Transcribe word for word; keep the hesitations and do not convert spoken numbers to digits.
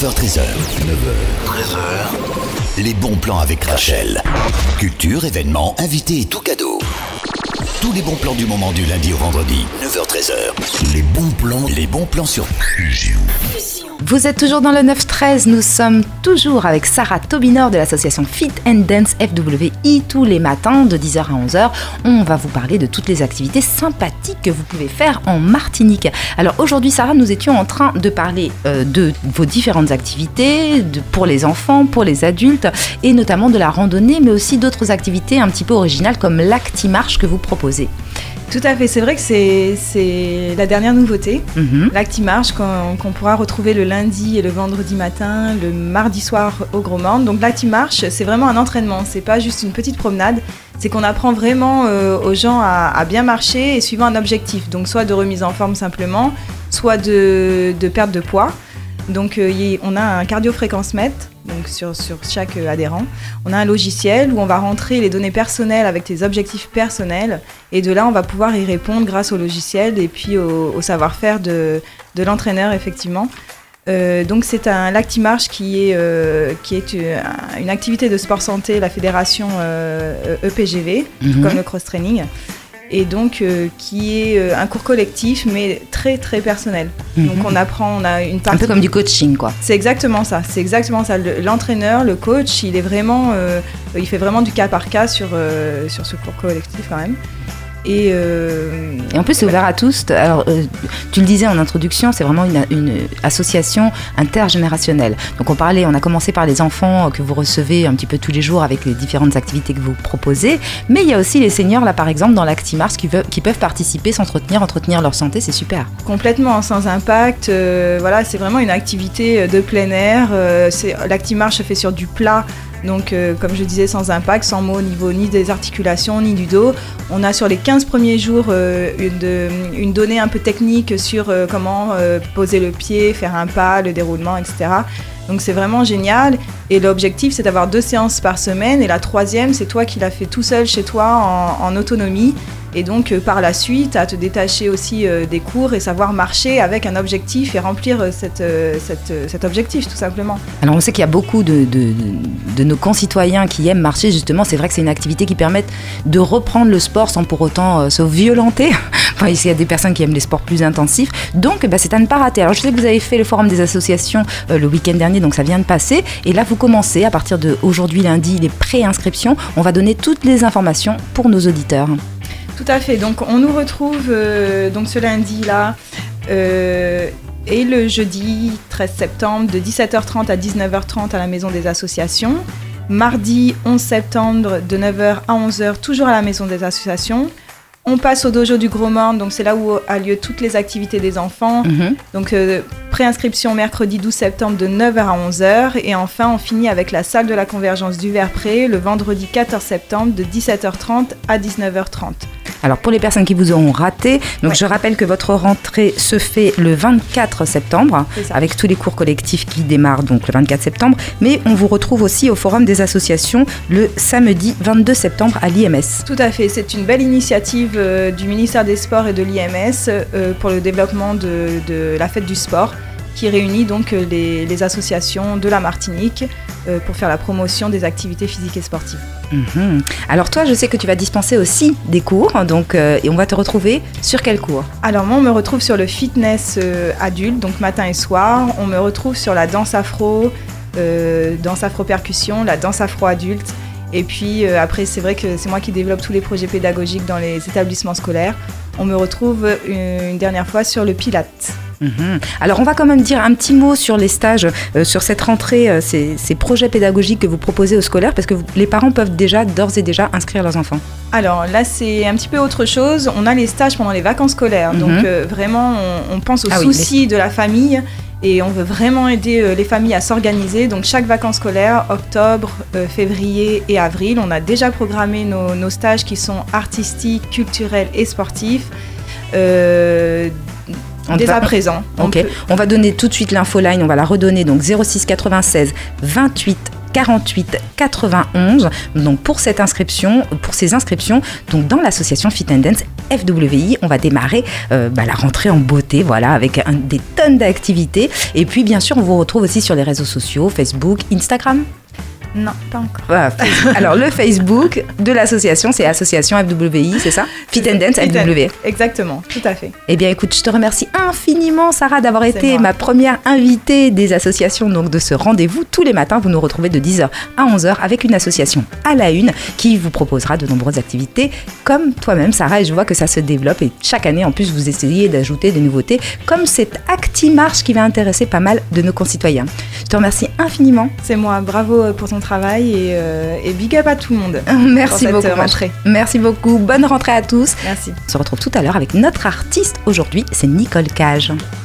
neuf heures treize heures. neuf heures treize heures. Les bons plans avec Rachel. Culture, événements, invités et tout cadeau. Tous les bons plans du moment du lundi au vendredi. neuf heures treize heures. Les bons plans, les bons plans sur Fusion. Vous êtes toujours dans le neuf treize, nous sommes toujours avec Sarah Taubinor de l'association Fit and Dance F W I tous les matins de dix heures à onze heures. On va vous parler de toutes les activités sympathiques que vous pouvez faire en Martinique. Alors aujourd'hui Sarah, nous étions en train de parler euh, de vos différentes activités de, pour les enfants, pour les adultes et notamment de la randonnée mais aussi d'autres activités un petit peu originales comme l'Actimarche que vous proposez. Tout à fait, c'est vrai que c'est, c'est la dernière nouveauté, Mm-hmm. l'Actimarche qu'on, qu'on pourra retrouver le lundi et le vendredi matin, le mardi soir au Gros Morne. Donc l'Actimarche, c'est vraiment un entraînement, c'est pas juste une petite promenade, c'est qu'on apprend vraiment euh, aux gens à, à bien marcher et suivant un objectif. Donc soit de remise en forme simplement, soit de, de perte de poids. Donc euh, y, on a un cardio-fréquence-mètre donc sur, sur chaque euh, adhérent. On a un logiciel où on va rentrer les données personnelles avec tes objectifs personnels et de là on va pouvoir y répondre grâce au logiciel et puis au, au savoir-faire de, de l'entraîneur effectivement. Euh, donc c'est un l'Actimarche qui est, euh, qui est une, une activité de sport santé, la fédération euh, E P G V, Mm-hmm. comme le cross-training. Et donc euh, qui est euh, un cours collectif mais très très personnel. Mm-hmm. Donc on apprend, on a une partie... Un peu comme du coaching quoi. C'est exactement ça, c'est exactement ça. Le- l'entraîneur, le coach, il est vraiment, euh, il fait vraiment du cas par cas sur, euh, sur ce cours collectif quand même. Et, euh, Et en plus, c'est ouvert à tous. Alors, euh, tu le disais en introduction, c'est vraiment une, une association intergénérationnelle. Donc, on parlait, on a commencé par les enfants que vous recevez un petit peu tous les jours avec les différentes activités que vous proposez. Mais il y a aussi les seniors, là, par exemple, dans l'Actimarche, qui, veut- qui peuvent participer, s'entretenir, entretenir leur santé. C'est super. complètement sans impact. euh, voilà, c'est vraiment une activité de plein air. euh, c'est, L'Actimarche se fait sur du plat. Donc, euh, comme je disais, sans impact, sans mots au niveau ni des articulations ni du dos. On a sur les quinze premiers jours euh, une, de- une donnée un peu technique sur euh, comment euh, poser le pied, faire un pas, le déroulement, et cetera. Donc, c'est vraiment génial. Et l'objectif, c'est d'avoir deux séances par semaine. Et la troisième, c'est toi qui l'as fait tout seul chez toi en, en autonomie. Et donc, euh, par la suite, à te détacher aussi euh, des cours et savoir marcher avec un objectif et remplir euh, cette, euh, cette, euh, cet objectif, tout simplement. Alors, on sait qu'il y a beaucoup de, de, de nos concitoyens qui aiment marcher, justement. C'est vrai que c'est une activité qui permet de reprendre le sport sans pour autant euh, se violenter. Enfin, il y a des personnes qui aiment les sports plus intensifs. Donc, bah, c'est à ne pas rater. Alors, je sais que vous avez fait le forum des associations euh, le week-end dernier, donc ça vient de passer. Et là, vous commencez, à partir d'aujourd'hui, lundi, les pré-inscriptions. On va donner toutes les informations pour nos auditeurs. Tout à fait. Donc, on nous retrouve euh, donc ce lundi-là euh, et le jeudi treize septembre de dix-sept heures trente à dix-neuf heures trente à la Maison des Associations. Mardi onze septembre de neuf heures à onze heures, toujours à la Maison des Associations. On passe au dojo du Gros Morne, donc c'est là où a lieu toutes les activités des enfants. Mhm. Donc euh, préinscription mercredi douze septembre de neuf heures à onze heures. Et enfin, on finit avec la salle de la Convergence du Verpré le vendredi quatorze septembre de dix-sept heures trente à dix-neuf heures trente. Alors pour les personnes qui vous auront raté, donc Ouais. je rappelle que votre rentrée se fait le vingt-quatre septembre C'est ça. avec tous les cours collectifs qui démarrent donc le vingt-quatre septembre, mais on vous retrouve aussi au Forum des associations le samedi vingt-deux septembre à l'I M S. Tout à fait, c'est une belle initiative euh, du ministère des Sports et de l'I M S euh, pour le développement de, de la fête du sport qui réunit donc euh, les, les associations de la Martinique euh, pour faire la promotion des activités physiques et sportives. Mhm. Alors toi, je sais que tu vas dispenser aussi des cours, donc euh, et on va te retrouver sur quel cours? Alors moi on me retrouve sur le fitness euh, adulte, donc matin et soir. On me retrouve sur la danse afro, euh, danse afro-percussion, la danse afro-adulte. Et puis euh, après c'est vrai que c'est moi qui développe tous les projets pédagogiques dans les établissements scolaires. On me retrouve une, une dernière fois sur le Pilates. Mhm. Alors on va quand même dire un petit mot sur les stages, euh, sur cette rentrée, euh, ces, ces projets pédagogiques que vous proposez aux scolaires, parce que vous- les parents peuvent déjà, d'ores et déjà, inscrire leurs enfants. Alors là c'est un petit peu autre chose. On a les stages pendant les vacances scolaires. Mhm. Donc euh, vraiment on, on pense aux Ah oui, soucis de la famille. Et on veut vraiment aider euh, les familles à s'organiser. Donc chaque vacances scolaires, octobre, euh, février et avril, on a déjà programmé nos, nos stages qui sont artistiques, culturels et sportifs. Euh, On dès va- à présent. On Ok, peut- on va donner tout de suite l'infoline, on va la redonner, donc zéro six quatre-vingt-seize vingt-huit quarante-huit quatre-vingt-onze. Donc pour cette inscription, pour ces inscriptions, donc dans l'association Fit and Dance F W I, on va démarrer euh, bah, la rentrée en beauté, voilà, avec un, des tonnes d'activités. Et puis bien sûr, on vous retrouve aussi sur les réseaux sociaux, Facebook, Instagram. Non, pas encore. Voilà, alors le Facebook de l'association, c'est Association F W I, c'est ça? Fit and Dance F W. Exactement, tout à fait. Eh bien écoute, je te remercie infiniment Sarah d'avoir C'est été moi. ma première invitée des associations donc de ce rendez-vous. Tous les matins, vous nous retrouvez de dix heures à onze heures avec une association à la une qui vous proposera de nombreuses activités comme toi-même Sarah, et je vois que ça se développe et chaque année en plus vous essayez d'ajouter des nouveautés comme cette Actimarche qui va intéresser pas mal de nos concitoyens. Je te remercie infiniment. C'est moi, bravo pour ton travail et, euh, et big up à tout le monde. Merci pour cette beaucoup. rentrée. Merci beaucoup. Bonne rentrée à tous. Merci. On se retrouve tout à l'heure avec notre artiste aujourd'hui, c'est Nicole Cage.